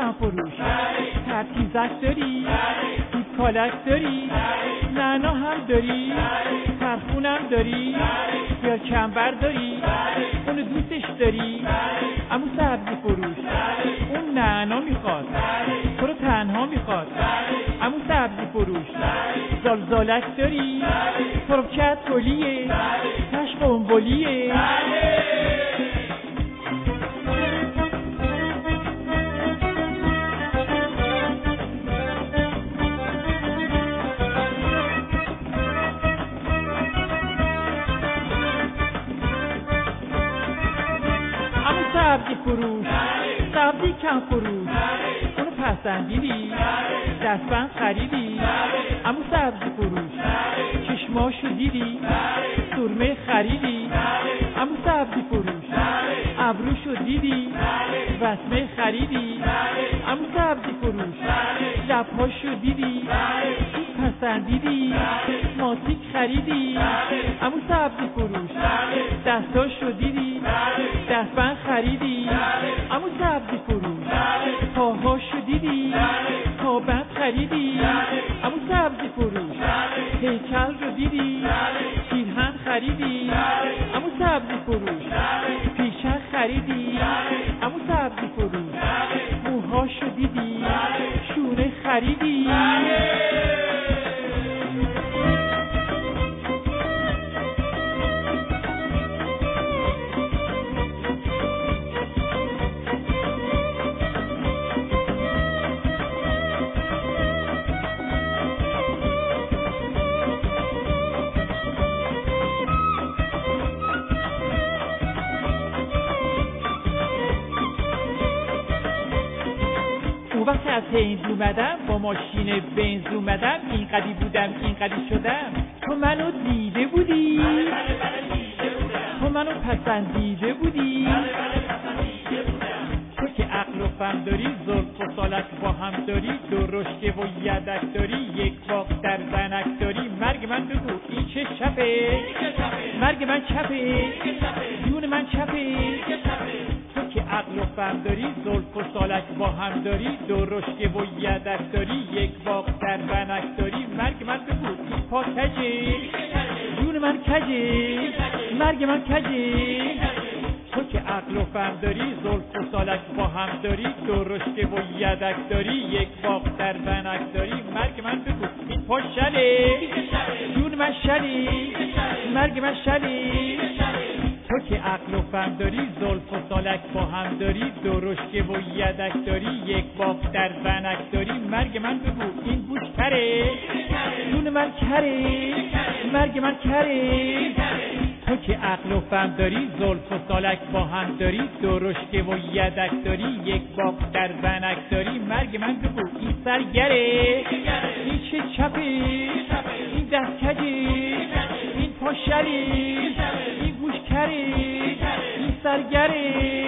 کم فروش ترتیزک داری سیب کالک داری نعنا هم داری ترخونم داری یا کمبر داری اونو دوستش داری عمو سبزی فروش اون نعنا میخواد تو رو تنها میخواد عمو سبزی فروش زالزالک داری تربچت گلیه تش قنبلیه سبزی فروش سبزی کم فروش اونو پسندیدی دستبند خریدی عمو سبزی فروش چشماشو دیدی سرمه خریدی عمو سبزی فروش ابروشو دیدی وسمه خریدی عمو سبزی فروش لبهاشو دیدی پسندیدی ماتیک خریدی عمو سبزی فروش دستاشو دیدی دستبند خریدی عمو سبزی فروش پاهاشو دیدی پابند خریدی عمو سبزی فروش هیکل رو دیدی پیرهن خریدی عمو سبزی فروش پیشک خریدی عمو سبزی فروش موهاشو دیدی شونه خریدی وقتی از هند اومدم با ماشین بنز اومدم اینقدی بودم اینقدی شدم تو منو دیده بودی تو منو پسندیده بودی تو که عقل و فهم داری زلف و سالک با هم داری دو رشته و یدک داری یک باغ در زنک داری مرگ من بگو این چه شبه مرگ من چپه جون من چپه که عقل و فهم داری زلف و سالک با هم داری دو رشته و یدک داری یک باغ در ونک داری مرگ من بگو این پا کجه جون من کجه مرگ من کجه تو که عقل و فهم داری زلف و سالک با هم داری دو رشته و یدک داری یک باغ در ونک داری مرگ من بگو این پا شله جون من شلی مرگ من شلی تو که عقل و فهم داری زلف و سالک با هم داری دو رشته و یدک داری یک باغ در ونک داری مرگ من بگو این گوش کره جون من کره مرگ من کره تو که عقل و فهم داری زلف و سالک با هم داری دو رشته و یدک داری یک باغ در ونک داری مرگ من بگو این سرگره این چه چپه این دست کجه این پا شلی این گوش کره این سرگره